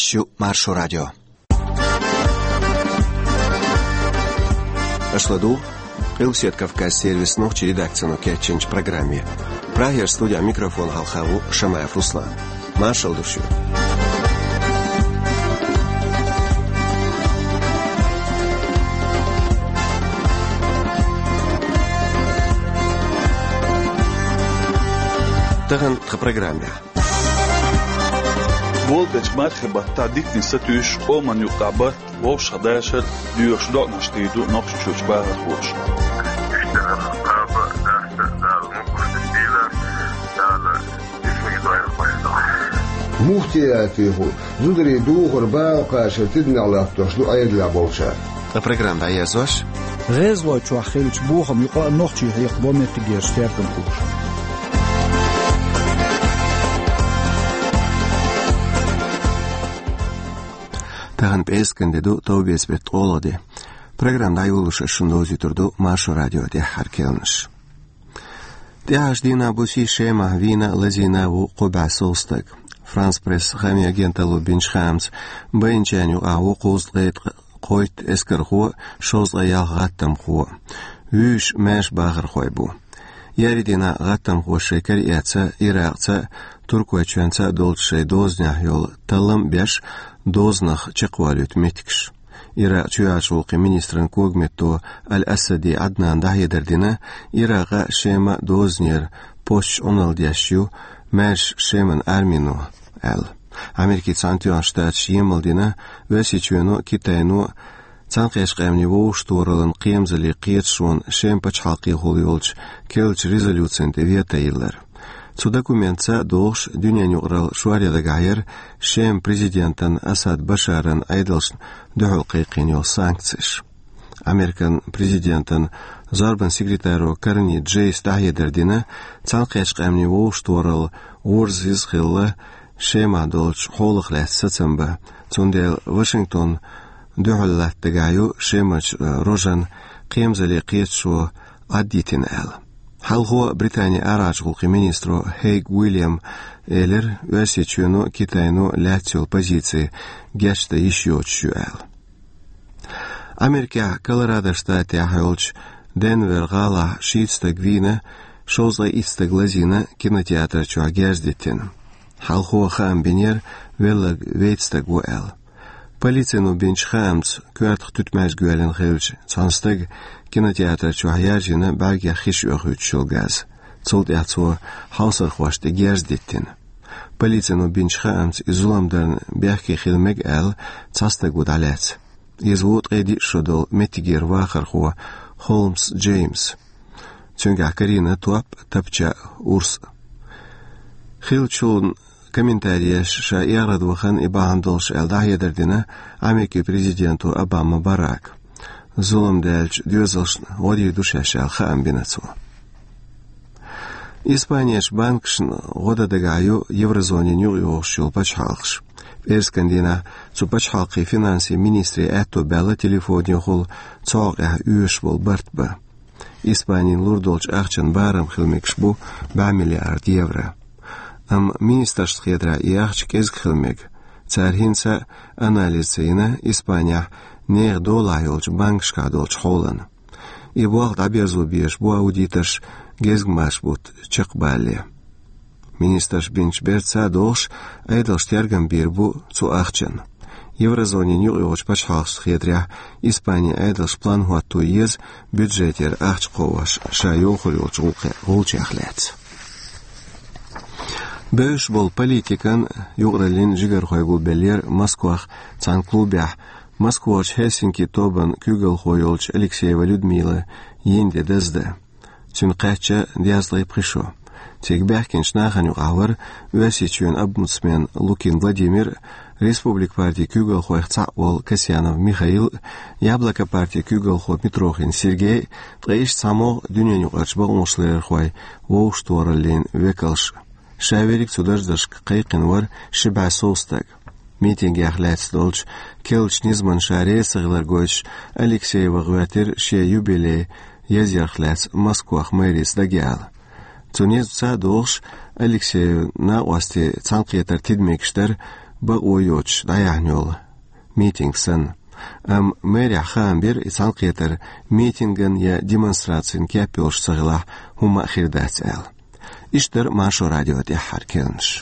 Ещё Маршо радио. Ашладу Илсет Кавказ сервис ногчи редакцияну кетченч программе. Прагер студия микрофон Халхаву Шамаев Руслан. Маршал душу. Таган к программе. Волгач мархаба тадикни сатуш оман юкабат вош хадашер дюш догнаштиду нокшуч бахуш. مختلفه زودري دوغر باقاش تدنا على تشلو ايد لا بولشا программа Аязош غزوة تشخيلش بوخم يقرأ نوختي يقبل متجير ستيرتن كوش Таган пескендеду тобес бет олоди. Программа Аюлуша шундозитурду Маршо радио де харкелнш. Дяждина буси шема вина лазина ву қоба солстак. Франс пресс хами агенталу бинчхамс бенчаню ау қозлет қойт эскерху шозла ял гаттам ху. Үш мәш бағыр қойбу. Яридина гаттам ху шекер яца ирақца туркуачанца долчей дозня йол талым беш дознах чеквалют метикш. Ирак чуячулки министран когметто Аль-Асади Аднан дахедердина Ирака шема дознер пош оналдяшю мәш шеман армину әл. Америки цантион штат шемалдина весичуено Китайну цанқешқамни воуштуоралан қиемзали қиетшуан шем пачхалқи холиолч келч резолюциян девиятаилар. Цу документца долж дюнянюграл шуаряда гайер шем президентан Асад Башаран айдалш духул қиқиньол санкциш. Американ президентан зарбан секретару Карни Джейс дахедердина цанқешқамни воуштуорал урз изхилла шема долж холық ләссацамба. Цундел Вашингтон духул ләттагаю шемач рожан қиемзали қиетшу аддитин әл. Хал хо Британия аражгулки министру Хейг Уильям Эллер весичуну Китайну лятсюл позиции гешта еще чуэл. Америка Колорадо штате ахолч Денвер гала шитста гвина шозла иста глазина кинотеатра чуа гездитин. Хал хо хамбинер велаг вейтста гуэл. Полицияну бинчхамс куартх тутмаш гуэлен хилч цанстаг кинотеатр чуаяжина багя хиш өгүчүл газ. Цулд яцу хаусах вашты герздиттин. Полицияну бинчхамс изуламдан бяхки хилмег эл цастаг удалец. Извуд эди шодол метигер вахарху Холмс Джеймс. Цюнга Карина туап тапча урс. Хилчун комментария ша ярадвахан ибаандолш элдахедердина Америки президенту Обама Барак. Зулам дальч дюзалш оди душашал хаамбинацу. Испанияш банкшн года дагаю еврозоне нюгиошшул пачхалкш. Перскандина цу пачхалки финанси министри этто бела телефоне хул цоға үйшбол бартба. Испанин лурдолч ахчан барам хилмекшбу 2 миллиард евро. Министерство хедра и ахчик изгхилмег. Цархинца анализина Испания нех долайолч банкшка долч холан. И буалт обязубиеш бу аудиташ гезгмаш бут чекбали. Министерш бинчберца долш айдалш тергам бирбу цу ахчан. Еврозоне нюгиоч пачхалш хедря Испания айдалш план хуатту ез бюджетер ахчковаш шайохулюлч гулчахлец. Бэш бол политикан югралин жигар хойгул белер Москвах цан клубях Москвач Хельсинки тобан кюгал хойолч Алексеева Людмила енде дезде. Цюн қача дязлай пришо. Тег бяхкин шнахан югавар весичуен обмудсмен Лукин Владимир, Республик партии кюгал хойх Цаол Касьянов Михаил, Яблоко партии кюгал хой Митрохин Сергей, трэш само дюнен югач балмушлер хой воуштуаралин векалш. Шаверик цудаждашк қайқин вар шиба солстаг. Митинг яхляц долч, келч низман шаре сыгларгоч Алексеева гватер ше юбилей язяхляц Москвах мэрис дагял. Цунез ца долш Алексеев на уасте цанқиятар тидмекштер بقويوش دايعنيول ميتينغ سن ميريا خان بير إسان قيتر ميتينغن يا ديمونستراتسين كابيوش صغلاح هما أخير داتسال إشتر ماشو راديو دي حركينش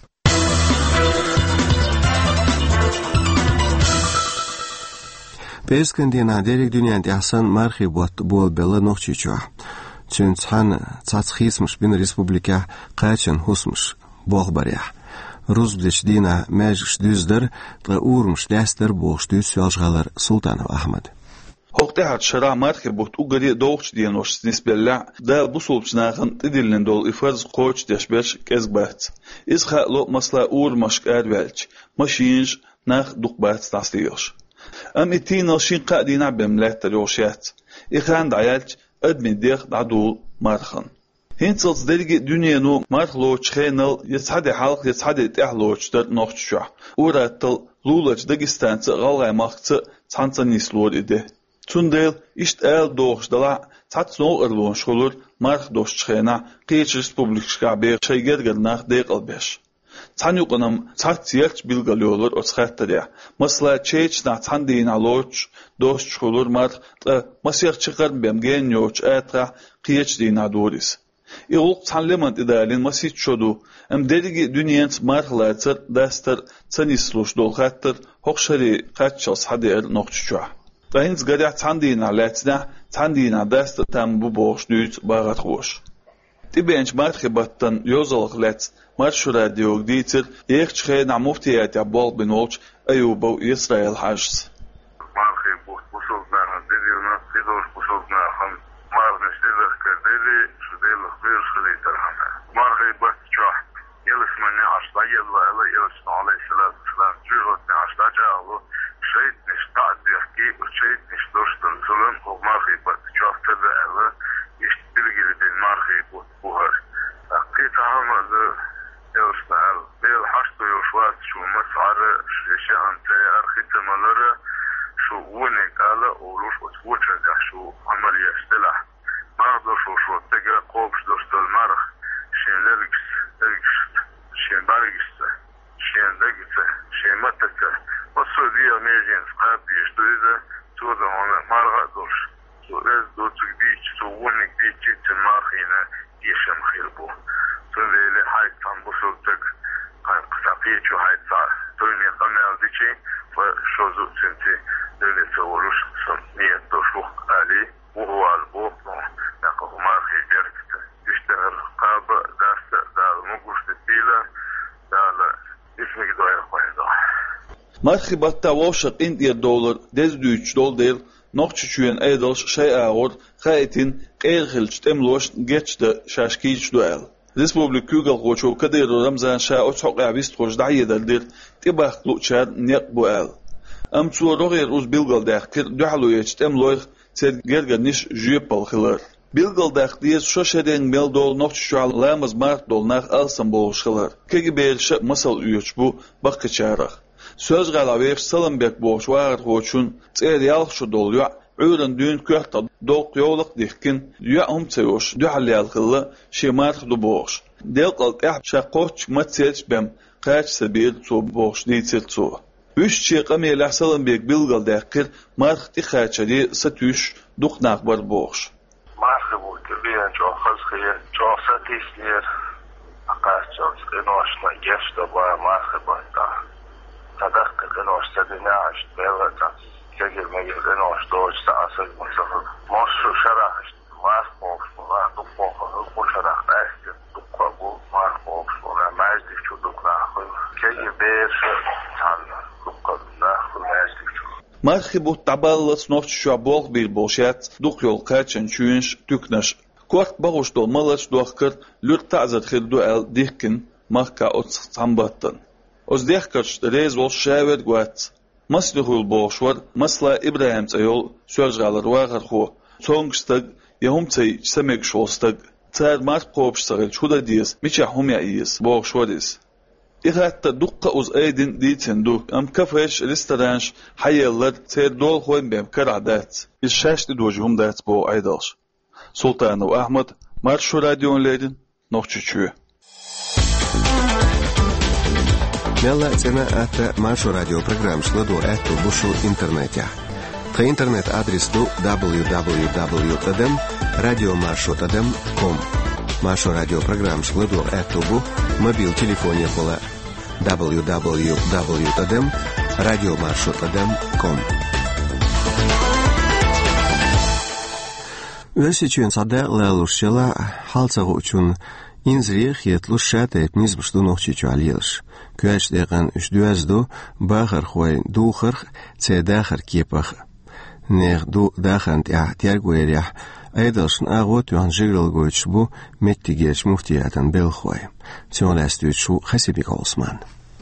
بيسكندينا ديريك دنيا دي أحسن مارخي بول بلا نوخشيشوا تشنتحان تاتخيس مش بين ريسبوبليكا قاتشن هوسمش بوغ بريح روزبدش دينا ماجش دوزدر تغور مش داستر بوغش دوز سيالشغالر سلطان أحمد هوقتها شرع مارخي بوت أغري دوغش دينوش نسبيلا دا بوصولبش ناخن تدلن دول إفرز قوش ديشبرش كزبات إز خالو مسلا أور مشك أدوالش ماشينج ناخ دوقبات تاسليوش إتينا شين قادين عبم لا تلوشيات إخان دعيالش أدمن ديخ دعدول مارخن هينتلز دلقي دنيا نو مارخلوش خينل يتحدي حلق يتحدي تحلوش در نوخشوح وراتل لولج داقستان تغالغاي ماخت تحانتا نيسلور إده تندل إشت آل دوغش دلع تحتنو إرلون شغلور مارخ دوش خينا قيش ريسبوبليك شكابير شايگر ناخ ديق البيش تحن يقنم تحتيرش بيلغاليولور أتخات تريع مثلا تشيش نا تحندين علوش دوش شغلور مارخ مسيخ چقر بيمگين يوش آترا قيش دين عدوريس إغلق تحلمت إدالين مسيح شدو دلقي دنيانت مارخلاتر داستر تنسلوش دول خاتر هوخشري قاتشلس حدير نوخشوح فهنز قريع تحندين علاتنا تحندين عداستر تنبو بوش دوت باغت خوش تبينش مارخي بطن يوزلق لات مارشو راديو ديتر يخش خير نعموفتيات عبال بنوش أيوبو إسرائيل حاجز مارخي بوصلنا دليلنا قدوش بوصلنا خمس مارخش دلخ كدلي شديل خبير خلي ترحمه مارخي بطشوح يلسمني عشتا يلا يلسمن عليه الصلاة والسلام جيغتني عشتا جاهو شيء نشتعد يحكي وشيء نشتوش تنسلم ومارخي بطشوح تبعه يشتلقي لدي مارخي بوهر قيت عمل يوسنال بيل حشتو يوشوات شو مسعر شيء انت ارخيت مالره شو ونك على وروش وتفوتشك شو عمل يستلح مرضو شو تقرا قوبش دوست المرخ شين لرقس شين بارقس شين دقس شين متك والسعودية ميجين سقابي يشتو إذا تودا هنا مرغا دوش تو إز دوتك ديش تو ونك ديش جيت المارخينا يشم خيربو تولي لي حايت عن بصوتك قصافية شو حايت صار تولي قمنا ديشي فشو زوت سنتي دولي سوروش سنية دوشوخ علي وهو البوخ نقو مارخي جركت يشتغل قابة داست دال مقوش تبيلة دال اسمك دوية قويدة مارخي بطا ووشق $1 $3 نوخشوين ايدلش شيء اغور خايتين قيرخلش تملوش جيتش دا شاشكيش دوال ريسبوبليك كوغل غوشو كدير رمزان شاء اتحق عبيست خوش دعية دالدير تباق لوچار نيق بوال تو روغير اوز بيلغل داخكر دوحلو يجت املويخ تير گرگر نيش جيبال خلر بيلغل داخ ديز شوشرين ميل دول نوخشوال لامز مارت دول ناخ السن بولش خلر كيگي بيرش مسل يوچ بو باقı çaraq söz galaveş Salamberg boş var hoçun tserial şu dolya ürün dün köhta dolq yoluk dikkin ya umtseyoş duhalyal khilla şemar du boş delqal qah şaqoç matselç bem qaç sabir so boş nitset so üç çiqa melah Salamberg bilgal daqir marxti xachali satüş duqnaq bar boş marxi bu tabiyan çok xazxiye çok satisnir aqas çok qinoshla geçti bu marxi bata تدق قناش تدناش بيلغتا كجل مجل قناش دوش تأصل مصفر مصر شرحش مارخ بوكس مارخ دقوق هكو شرح تأسل دقوق مارخ بوكس مارجدك شو دقناخو كجل بيرش تعالى دقوق ناخو مارجدك شو مارخي بو تبالت نوفش شو بولغ بيل بوشات دق يول قاتشن شوينش تكنش كورت باغوش دول مالش دوخكر لور تعزد خير دوال ديكن ماركا اوت تنبطن أصدق كرش رئيس والشاور قوات مسلخ البوشور مسلا إبراهيم تيول سوجعل رواقر خو تونغستق يهم تي سمك شوستق تار مارك قوبش سغل شودا ديس ميشا هم يعيس بوشوريس إخات دقة أز أيدين ديتن دوك أم كفرش ريستورانش حيالر تير دول خوين بهم كرعدات الشاش دوجهم دات بو أيدالش سلطان وأحمد مارشو راديون ليدن نوخشوشو Mela cena ata Mašo radio program šledo eto bušu internetja. Ta internet adres do www.radiomašo.com. Mašo radio program šledo eto bu mobil telefonija pola www.radiomašo.com. Ösüçün sada laluşela halsağı üçün İnzriyek yetlu şatayıp nizmişdu nohçiçu aliyeliş. Küaç degan üçdüazdu bağır xoy duğır çedaxır kipaq. Neğ du daxant ihtiyar güeriyah aydalşın ağot yuan jigril goyç bu metti geç muhtiyatan bel xoy. Çonlastü şu xasibik Osman.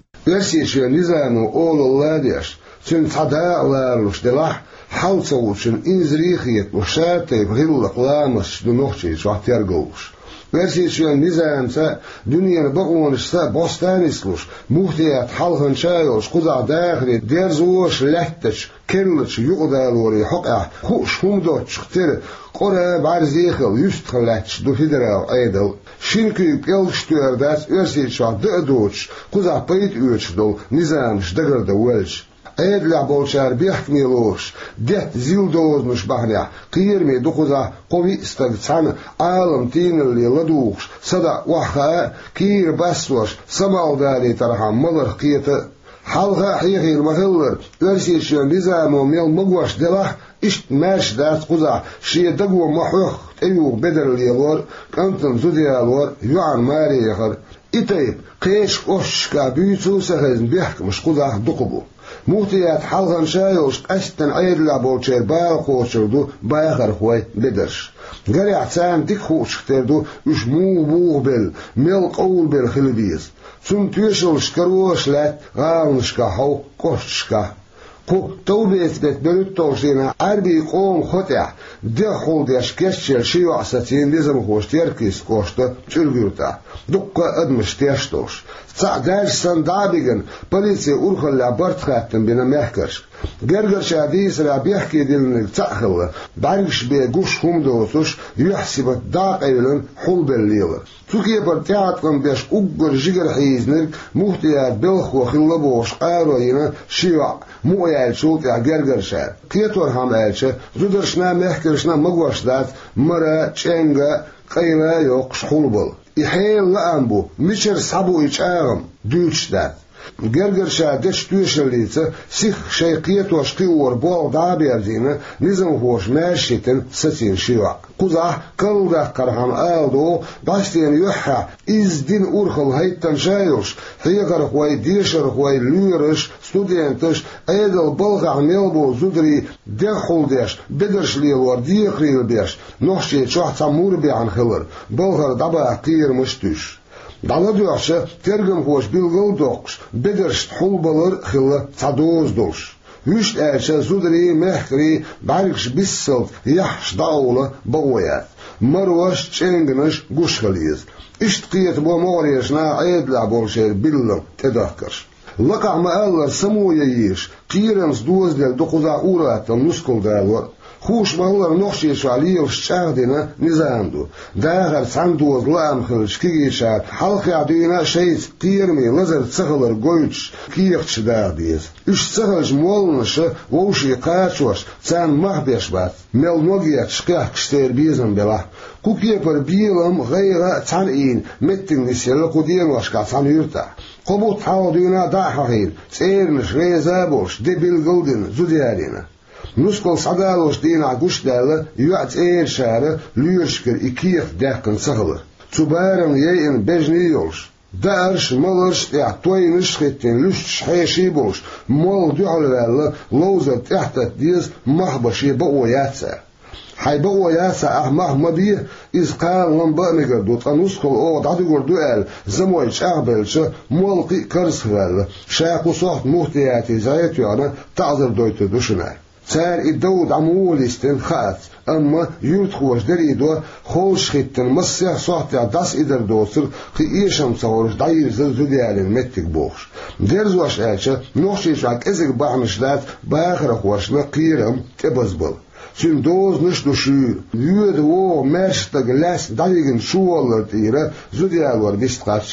Ösüçün nizamı oğullar diyaş. Çün sadağlarluş delah halsa üçün İnzriyek yetlu şatayıp hillaq lamışdu nohçiçu ihtiyar goyç. Versiyön nizamsa dünyanı bakmanışsa bostan isluş, muhtiyat halkın çayolş, kuza dağri, derzuş, lehtiç, kelliç, yuqdalori, hoqa, huş, humdoç, tir, qora barziyxil, yüstxilach, du federal aydal, şinküyük elştüerdas, versiyön dıdoç, kuza payit üçdol, nizamş, dağırda welç. Aydla bolçar bihkmiloş, det zildozmuş bahriya, qiyirmi dukuza qovi istagçan, alım tinilli laduğş, sada waxa, kir basvoş, samaldari tarham malır qiyatı, halga hiyhil mahılır, örsiyşön nizamı mel mugvaş delah, işt merş ders kuza, şiye dagwa mahuq, eyuq bederliyalor, kantan zudiyalor, yuan mari yaxır, itayip, qeş oşka, büyütü sahizm bihkmiş kuza dukubu. Muhtiyat halgan şayolş astan aydla bolçer bağ qoçurdu bağır xoy bederş. Gariatsan dik xoçterdu üç mu bel mel qol bel xilbiz. Sun tüyşol şkaroşlat qalnışka haw qoşka. Ku tawbetdet belut tawşina arbi qom xotya de xol deşkeşçel şiyo asatin dizem xoşterkis qoştu çülgürta. Dukka admış teştoş. Dersan dabigen politsiya urxalla bartxatın bina mehkerş. Gergerşa diysra bihki dilnik taxılı. Bargış be guş humdosuş yuhsibat daq eylin hul belliyli. Türkiye partiyatın beş uggur jiger hiznik muhtiyat belxu xilla boş qaroyina şiva muayal şult ya gergerşa. Ketor ham elçi zudarşna mehkerşna magvaşdat mara çenga qayla yok şulbul. İheyl la'ambu, miçer sabu içağım, düçdat. Gergerşa deş tüyşeliyse, sih şeyqiyet oşqi uğur bol dabiyazine, nizam hoş merşetin satin şiva. Kuzah, kıldak karham aldu, başlayan yuhha, izdin urxıl hayttan şayuş, hiyagar huay, dişar huay, lüriş, studentiş, aydal balgax melbo zudri, dehul deş, bedirşliyalor, diyakril beş, nohşe çoğta murbiyan hılır, balgar daba qiyirmiş düş. Dala diyorsa tergim hoş bilgil dokş, bedirşt hulbalır hılı tadoz doş. Hüşt elçe zudri mehkri bargş bissilt yahş dağılı bağıyat. Marvaş çenginiş guşhaliyiz. İşt qiyet bu mağriyeşna aydla bolşer billim tedahkır. Laka ma'allar samuya yiş, qiyirams dozdel dokuza uğratın nuskul dağılı. Хуш маллар нохши шалиев шахдина низамду. Дагар сандуз лам хилш кигишат. Халқи адуина шейц qiyirmi лазар цахалар гойч киехч дагбиз. Үш цахалж молнышы воуши қачуаш цан махбешбат. Мелногият шқиях кштер бизм бела. Кукепер билам гайга цан ин меттин нисел кудиен вашка цан юрта. Қобут хаудуина дахахин. Цернш резабош дебил гылдин зудиарина. Nuskol sadalos dina gushdelle yuat eershare luursker ikief derken sagele. Zubaren jein bejnios. Daarsh malers ja toynish schitten lust scheshibos. Mol dualwelle lozer tahta dies mahbashi baoyatsa. Hay baoyatsa ahmah mabi iz qal lamba megerdut anuskol o dadu gorduel zamoy charbelche molqi karswelle. Shaqu soht muhtiyati zayet yana ta'zir doytu dushnar. Царь и Дауд амулистен хат, amma yurt xoş derido xoş xitten masya sohta das ider dosur ki işam savuruz dayır züdiyalin mettik boş derzoş elçe noşiş ak ezig bağmışlat bağıra xoşna qiram tebazbal Sün doz niş duşu yüd o merşta glas dayıgın şuvallar tira züdiyallar bist qaçıl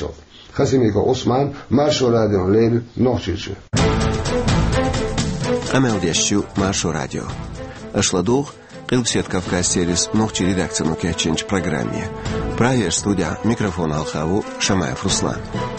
خسيميك عثمان مارشو راديو ليل نوتشيشو أمل ديشو مارشو راديو أشلادوغ قلبسيت كافكاس سيريس نوتشي редакцию كاتشينج программе. Проект студия микрофон Алхаву Шамаев Руслан.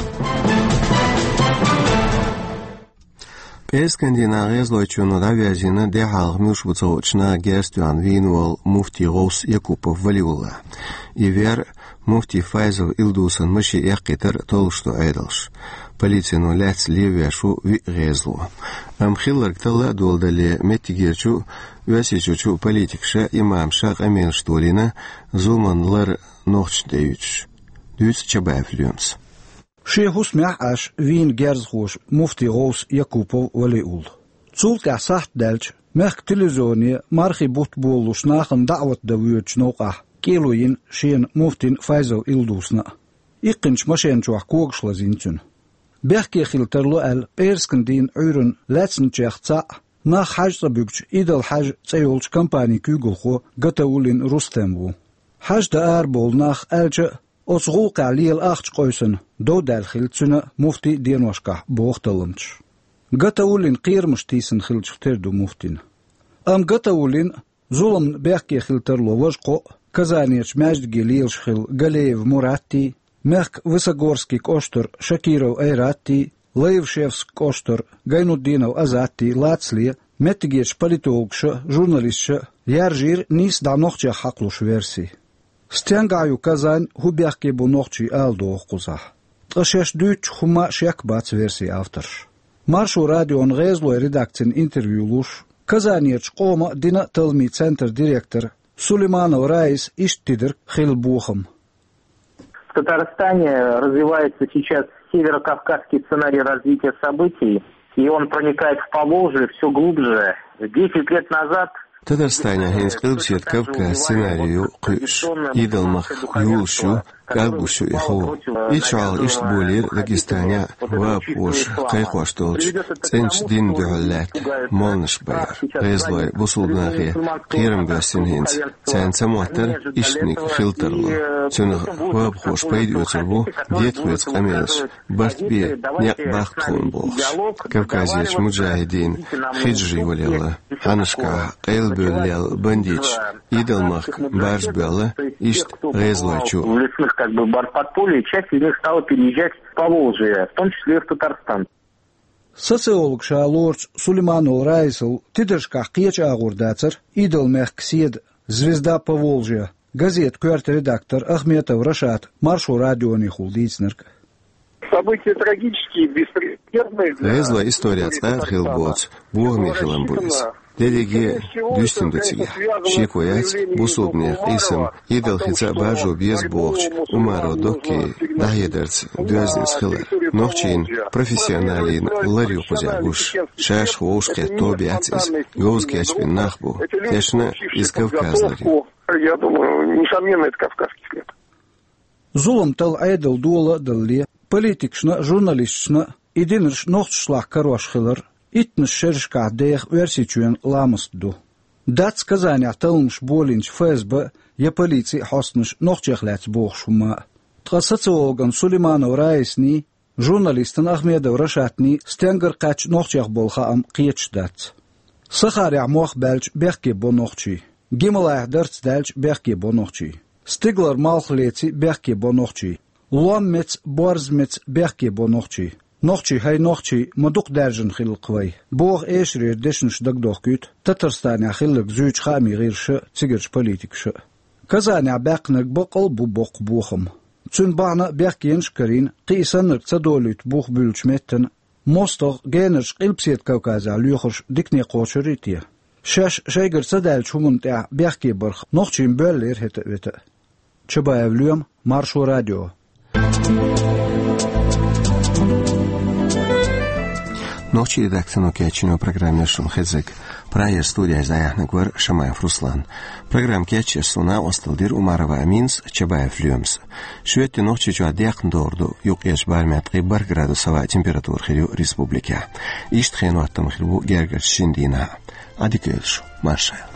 Пескандина резлойчуну давязина дехалг мюшбуцоочна герстюан винуал муфти Роус Якупов Валиулла. Ивер муфти Файзов Илдусан мыши яқитар толшту айдалш. Полицину ляц левяшу ви резлу. Амхиллар ктала долдали метигерчу вясичучу политикша имамша Амин Штолина зуманлар нохчдевич. Дюц Чабаев Люмс. شيخوس معاش وين جرزخوش مفتي غوث يعقوبов وليول. تولك صحت دالش مخ تلفزيوني مارخي بوت بولوش ناخن دعوة دويوش نوقع كيلوين شين مفتين فايزو إلدوسنا. إقنش مشين جوح كوغش لزينتون. بيحكي خلترلو ال بيرسكندين عيرن لاتسن تشيخ ناخ حاج طبيبش إيدال حاج تسيولش كمباني كيغلخو غتاولين روستنبو. حاج دار بول ناخ ألج أصغوق علي الأخش قويسن دو دالخيل تسنة مفتي دينوشكح بوختلمش. غتاولين قير مشتيسن خلتش تردو مفتين. غتاولين ظلم بيحكي خلترلو وجقو كزانيش ماجد جليلش خل غليف مراتي مخك وساغورسكي كوشتر شاكيرو ايراتي ليفشيفسك كوشتر غاينودينو ازاتي لاتسلي متجيش политологш журналистш яржир нис да нохча хаклуш верси стянгаю казан хубяхке бу нохчи алдо кузах тшеш дүйч хума шек бац верси авторш маршу радион резло редакцин интервью луш казаньеч кома дина талми центр директор Сулейманов Раис Иштидер Хилбухам. В Татарстане развивается сейчас северокавказский сценарий развития событий, и он проникает в Поволжье все глубже. 10 лет назад Татарстане хинскилбсиет кавка сценарию кыш идалмах юлшу калбушу ихо ичал иштбулир Дагестане вапош кайхоштолч ценч дин дюллет молнш байр резлой бусулнахи кирм гасинхинц ценцаматер иштник филтерло цунах вапош пайдюцербу детхуец камелш бартби няк бахтхунбохш кавказич муджахидин хиджи валела ханышка Элбюлел бандич идалмах баржбела ишт резлойчу как бы бортподполья, часть из них стала переезжать в Поволжье, в том числе и в Татарстан. Социолог Шалорч Сулейманов Раисл тидершках кеча агурдацер идалмах ксед звезда Поволжья газет квартир-редактор Ахметов Рашат маршу радиони хулдицнерк. События трагические, беспредельные. Резла история Архилбоц, Бугмихилам Буис. Делеге дюстиндуцили. Шикуяц, бусуднех исам, идалхица бажу без бохч, умаро доки, дахедерц, дюазнис хилер. Нохчин, профессионалин, ларю кузягуш, шаш хоушке тоби ацис, гоузки ачпин нахбу, тешна из Кавказлари. Я думаю, несомненно, это кавказский след. Зулам тал айдал дула далли, политикшна, журналистшна, идинерш нохтшлах карвашхилер, итнш шершка дех версичуен ламастду. Дац казаня талмш болинч ФСБ, я полиции хостнш нохчехляц бохшума. Тхасациологан Сулейманов Раисни, журналистан Ахмедов Рашатни, стенгер кач нохчех болхаам киечдац. Сахаря мох бельч бехки бонохчи. Гималах дерц дельч бехки бонохчи. Стиглер малхлеци бехки бонохчи. Луаммец борзмец бехки бонохчи. Нохчи хай нохчи мадук дәржін хилқвай. Боғ эшрер дешнш дагдоқ күт, Татарстане хилық зүйч хами ғирші, цигерч политикші. Казаня бәқнік бұқыл бұ боқ бұқым. Цүн бағна бәқкенш карин, қисанық цадолүйт бұқ бүлчметтін, мостық генерш қилпсет Кавказа лүйхыш дикне қошырития. Шаш шайгыр цадәл чумынтя бәқке бұрқ, нохчин бөллер хеті веті. Чабаев Люм, Маршу радио. Ночи редакцию кечину программе Шумхезек. Проект студия Заяхнагвар Шамаев Руслан. Программ кече суна осталдир Умарова Аминс Чабаев Люмс. Шветти ночи чуа дяхндорду юкеш бармят гибар градусова температур хирю республика. Ишт хену аттам хирбу гергер шиндина. Адикельшу. Маршал.